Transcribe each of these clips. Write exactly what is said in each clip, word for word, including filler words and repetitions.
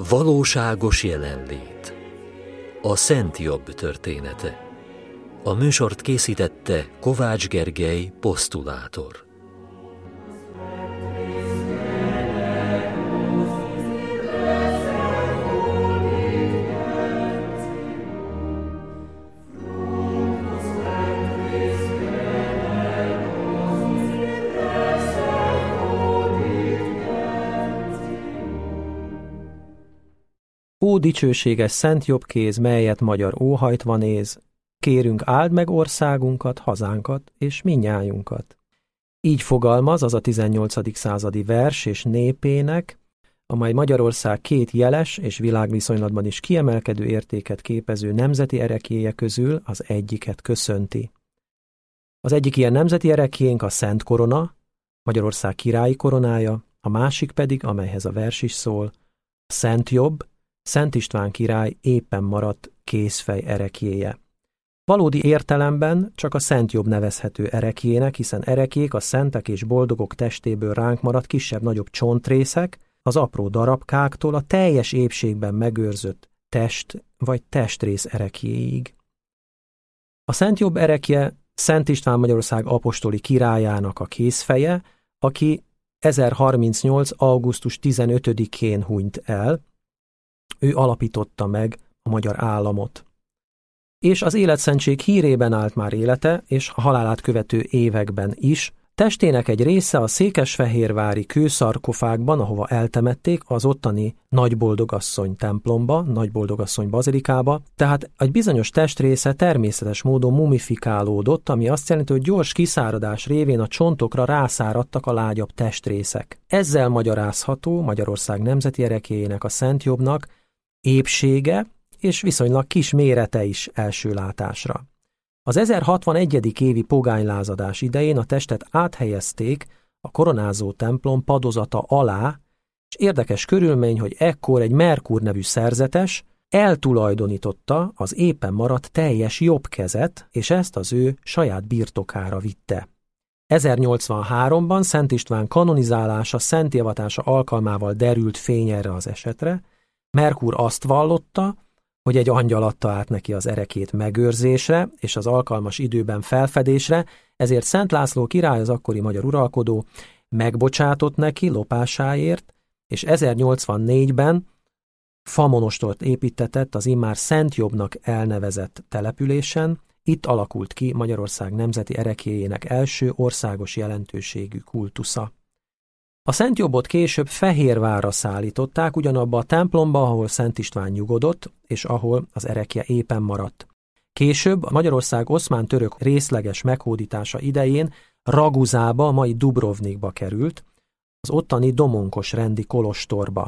Valóságos jelenlét. A Szent Jobb története. A műsort készítette Kovács Gergely, posztulátor. Ó, dicsőséges Szent Jobbkéz, melyet magyar óhajtva néz, kérünk, áld meg országunkat, hazánkat és mindnyájunkat. Így fogalmaz az a tizennyolcadik századi vers és népének, amely Magyarország két jeles és világviszonylatban is kiemelkedő értéket képező nemzeti ereklyéje közül az egyiket köszönti. Az egyik ilyen nemzeti ereklyénk a Szent Korona, Magyarország királyi koronája, a másik pedig, amelyhez a vers is szól, a Szent Jobb, Szent István király éppen maradt kézfej ereklyéje. Valódi értelemben csak a Szent Jobb nevezhető ereklyének, hiszen ereklyék a szentek és boldogok testéből ránk maradt kisebb-nagyobb csontrészek, az apró darabkáktól a teljes épségben megőrzött test vagy testrész ereklyéig. A Szent Jobb ereklye Szent István Magyarország apostoli királyának a kézfeje, aki ezerharmincnyolc. augusztus tizenötödikén hunyt el. Ő alapította meg a magyar államot. És az életszentség hírében állt már élete, és a halálát követő években is. Testének egy része a székesfehérvári kőszarkofágban, ahova eltemették, az ottani Nagyboldogasszony templomba, Nagyboldogasszony bazilikába, tehát egy bizonyos testrésze természetes módon mumifikálódott, ami azt jelenti, hogy gyors kiszáradás révén a csontokra rászáradtak a lágyabb testrészek. Ezzel magyarázható Magyarország nemzeti ereklyéjének, a Szent Jobbnak épsége és viszonylag kis mérete is első látásra. Az ezerhatvanegyedik évi pogánylázadás idején a testet áthelyezték a koronázó templom padozata alá, és érdekes körülmény, hogy ekkor egy Merkur nevű szerzetes eltulajdonította az éppen maradt teljes jobb kezet, és ezt az ő saját birtokára vitte. ezernyolcvanháromban Szent István kanonizálása, szentélvatása alkalmával derült fény erre az esetre. Merkur azt vallotta, hogy egy angyal adta át neki az ereklyét megőrzésre és az alkalmas időben felfedésre, ezért Szent László király, az akkori magyar uralkodó, megbocsátott neki lopásáért, és ezernyolcvannégyben famonostort építtetett az immár Szent Jobbnak elnevezett településen. Itt alakult ki Magyarország nemzeti ereklyéjének első országos jelentőségű kultusza. A Szent Jobbot később Fehérvárra szállították, ugyanabba a templomba, ahol Szent István nyugodott, és ahol az ereklye éppen maradt. Később a Magyarország oszmán-török részleges meghódítása idején Raguzába, a mai Dubrovnikba került, az ottani Domonkos rendi kolostorba.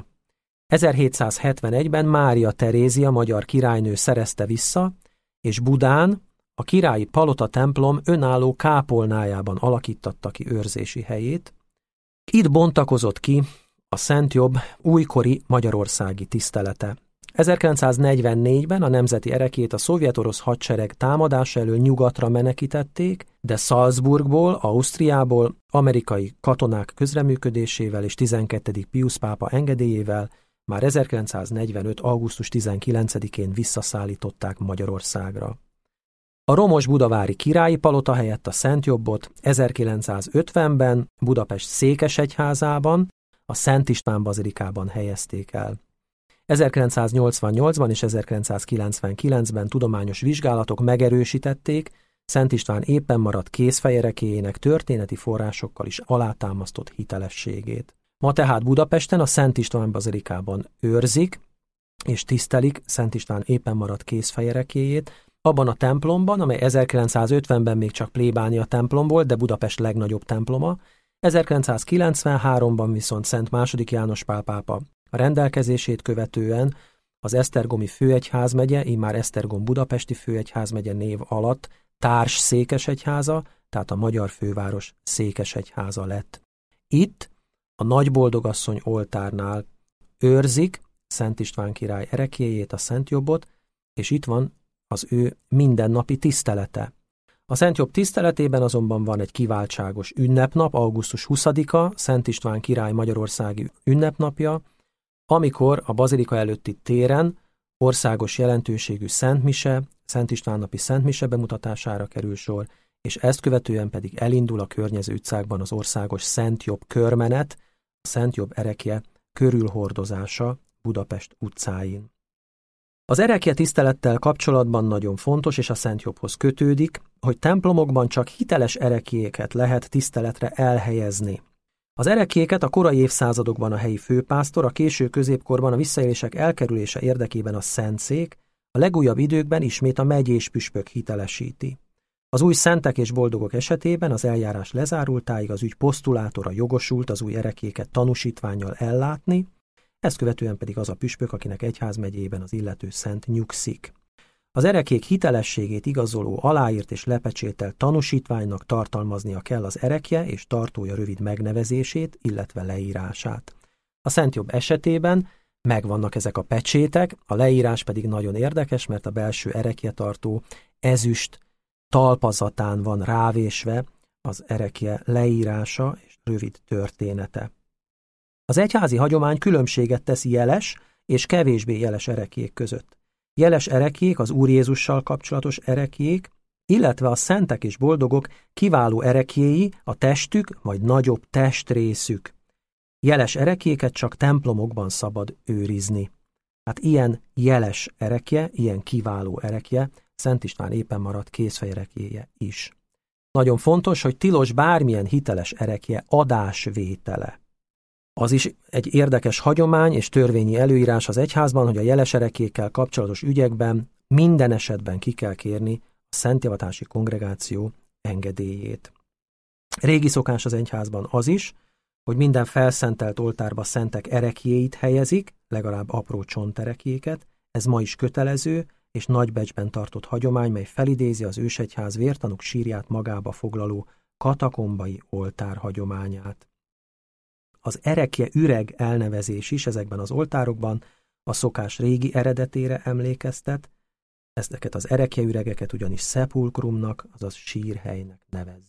ezerhétszázhetvenegyben Mária Terézia magyar királynő szerezte vissza, és Budán a királyi palota templom önálló kápolnájában alakíttatta ki őrzési helyét. Itt bontakozott ki a Szent Jobb újkori magyarországi tisztelete. ezerkilencszáznegyvennégyben a nemzeti ereklyét a szovjet-orosz hadsereg támadása elől nyugatra menekítették, de Salzburgból, Ausztriából, amerikai katonák közreműködésével és tizenkettedik Piusz pápa engedélyével már ezerkilencszáznegyvenöt. augusztus tizenkilencedikén visszaszállították Magyarországra. A romos budavári királyi palota helyett a Szent Jobbot ezerkilencszázötvenben Budapest székesegyházában, a Szent István bazilikában helyezték el. ezerkilencszáznyolcvannyolcban és ezerkilencszázkilencvenkilencben tudományos vizsgálatok megerősítették Szent István éppen maradt kézfej ereklyéjének történeti forrásokkal is alátámasztott hitelességét. Ma tehát Budapesten a Szent István bazilikában őrzik és tisztelik Szent István éppen maradt kézfej ereklyéjét, abban a templomban, amely ezerkilencszázötvenben még csak plébánia templom volt, de Budapest legnagyobb temploma, ezerkilencszázkilencvenháromban viszont Szent második János Pál pápa a rendelkezését követően az esztergomi főegyházmegye, immár Esztergom budapesti főegyházmegye név alatt társ székesegyháza, tehát a magyar főváros székesegyháza lett. Itt a Nagyboldogasszony oltárnál őrzik Szent István király ereklyéjét, a Szent Jobbot, és itt van az ő mindennapi tisztelete. A Szent Jobb tiszteletében azonban van egy kiváltságos ünnepnap, augusztus huszadika, Szent István király magyarországi ünnepnapja, amikor a bazilika előtti téren országos jelentőségű szentmise, Szent István napi szentmise bemutatására kerül sor, és ezt követően pedig elindul a környező utcákban az országos Szent Jobb körmenet, a Szent Jobb erekje körülhordozása Budapest utcáin. Az erekje tisztelettel kapcsolatban nagyon fontos, és a Szent Jobbhoz kötődik, hogy templomokban csak hiteles ereklyéket lehet tiszteletre elhelyezni. Az ereklyéket a korai évszázadokban a helyi főpásztor, a késő középkorban a visszaélések elkerülése érdekében a szentszék, a legújabb időkben ismét a megyés püspök hitelesíti. Az új szentek és boldogok esetében az eljárás lezárultáig az ügy posztulátora jogosult az új ereklyéket tanúsítvánnyal ellátni, ezt követően pedig az a püspök, akinek egyházmegyében az illető szent nyugszik. Az ereklyék hitelességét igazoló aláírt és lepecsételt tanúsítványnak tartalmaznia kell az erekje és tartója rövid megnevezését, illetve leírását. A Szent Jobb esetében megvannak ezek a pecsétek, a leírás pedig nagyon érdekes, mert a belső erekjetartó ezüst talpazatán van rávésve az erekje leírása és rövid története. Az egyházi hagyomány különbséget tesz jeles és kevésbé jeles ereklyék között. Jeles ereklyék az Úr Jézussal kapcsolatos ereklyék, illetve a szentek és boldogok kiváló ereklyéi, a testük, majd nagyobb testrészük. Jeles ereklyéket csak templomokban szabad őrizni. Hát ilyen jeles erekje, ilyen kiváló erekje, Szent István éppen maradt kézfejereklyéje is. Nagyon fontos, hogy tilos bármilyen hiteles erekje adásvétele. Az is egy érdekes hagyomány és törvényi előírás az egyházban, hogy a jeles ereklyékkel kapcsolatos ügyekben minden esetben ki kell kérni a szentjavatási kongregáció engedélyét. Régi szokás az egyházban az is, hogy minden felszentelt oltárba szentek ereklyéit helyezik, legalább apró csontereklyéket, ez ma is kötelező és nagybecsben tartott hagyomány, mely felidézi az ősegyház vértanúk sírját magába foglaló katakombai oltár hagyományát. Az erekje üreg elnevezés is ezekben az oltárokban a szokás régi eredetére emlékeztet, ezeket az erekje üregeket ugyanis szepulkrumnak, azaz sírhelynek nevezzük.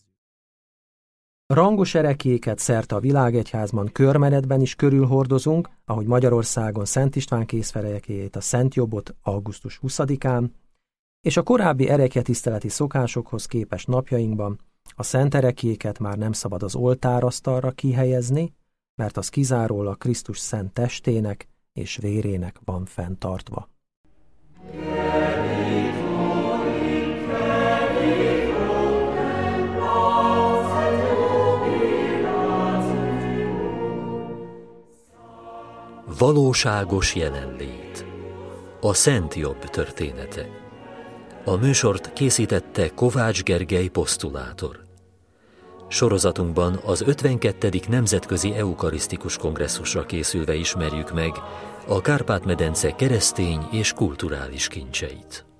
Rangos ereklyéket szerte a világegyházban körmenetben is körülhordozunk, ahogy Magyarországon Szent István kézfejereklyéjét, a Szent Jobbot augusztus huszadikán, és a korábbi ereklyetiszteleti szokásokhoz képest napjainkban a szent ereklyéket már nem szabad az oltárasztalra kihelyezni, mert az kizárólag Krisztus szent testének és vérének van fenntartva. Valóságos jelenlét. A Szent Jobb története. A műsort készítette Kovács Gergely posztulátor. Sorozatunkban az ötvenkettedik Nemzetközi Eukarisztikus Kongresszusra készülve ismerjük meg a Kárpát-medence keresztény és kulturális kincseit.